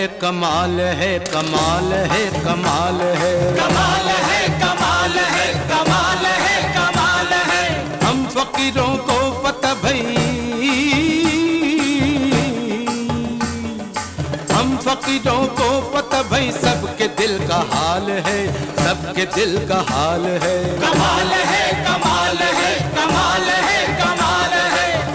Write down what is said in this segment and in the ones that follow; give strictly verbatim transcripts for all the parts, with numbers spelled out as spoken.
कमाल है, कमाल है, कमाल है, कमाल है, कमाल है, कमाल है, कमाल है। हम फकीरों को पता भई, हम फकीरों को पता भई सबके दिल का हाल है, सबके दिल का हाल है। कमाल है, कमाल है, कमाल है, कमाल है।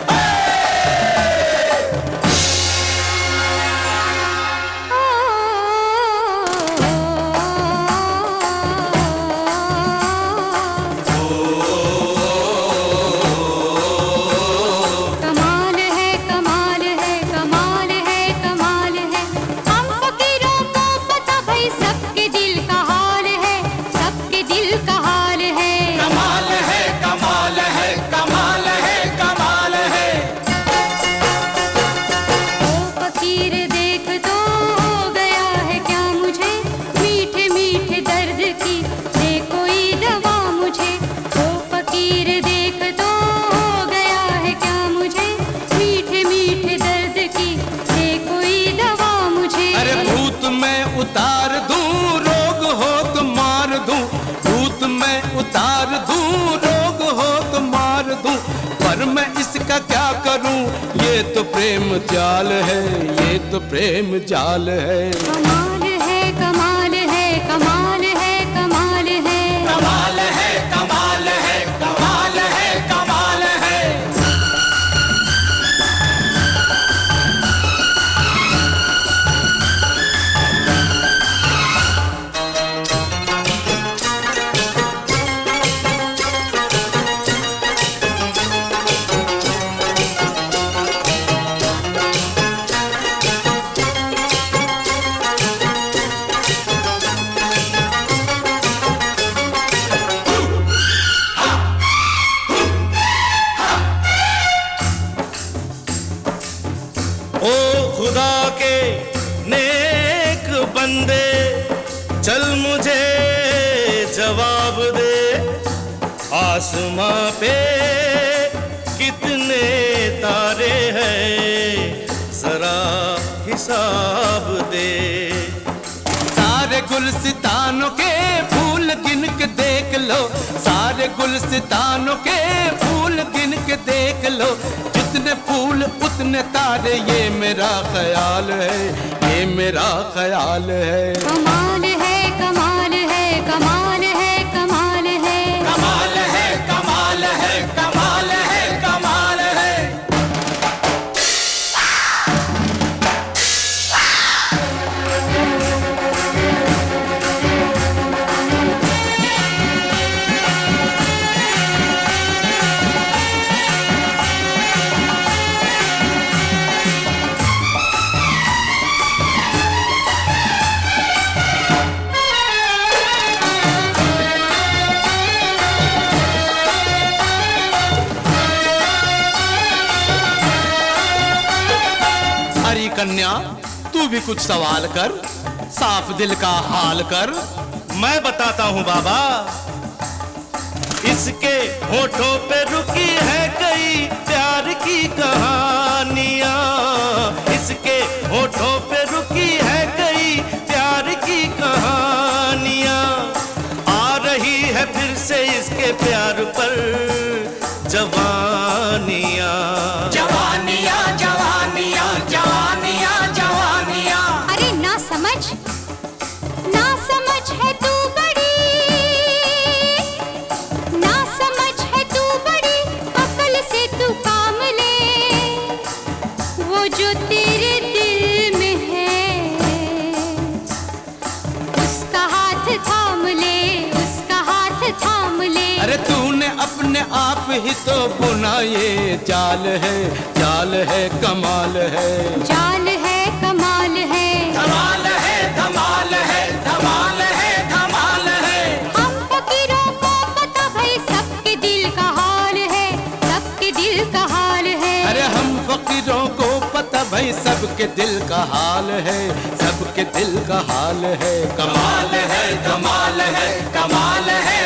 उतार दूं रोग हो तो मार दूं, भूत मैं उतार दूं रोग हो तो मार दूं, पर मैं इसका क्या करूं, ये तो प्रेम जाल है, ये तो प्रेम जाल है। कमाल है, कमाल है, कमाल है, कमाल है, कमाल है, कमाल है, कमाल है, कमाल है। ओ खुदा के नेक बंदे, चल मुझे जवाब दे, आसमां पे कितने तारे हैं जरा हिसाब दे। सारे गुलसितानों के फूल गिन के देख लो, सारे गुलसितानों के फूल गिन के देख लो, जितने फूल उतने तारे, ये मेरा ख्याल है, ये मेरा ख्याल है। कमाल है, कमाल है, कमाल है, कमाल है, कमाल है, कमाल है, कमाल है, कमाल है। हरी कन्या तू भी कुछ सवाल कर, साफ दिल का हाल कर। मैं बताता हूँ बाबा, इसके होठों पे रुकी है कई प्यार की कहानियाँ, इसके होठों पे रुकी है कई प्यार की कहानियाँ, आ रही है फिर से इसके प्यार पर जवानियाँ। जवानियाँ, जवानियाँ, जवानियाँ, जवानियाँ। अरे ना समझ, ना समझ है तू बड़ी, ना समझ है तू बड़ी, अकल से तू काम ले, वो जो तेरे दिल में है उसका हाथ थाम ले, उसका हाथ थाम ले। अरे तूने अपने आप ही तो बुना ये जाल है, जाल है, कमाल है, जाल है, कमाल है, धमाल है, धमाल है, धमाल है, धमाल है। हम फकीरों को पता भाई सबके दिल का हाल है, सबके दिल का हाल है। अरे हम फकीरों को पता भाई सबके दिल का हाल है, सबके दिल का हाल है। कमाल है, कमाल है, कमाल है,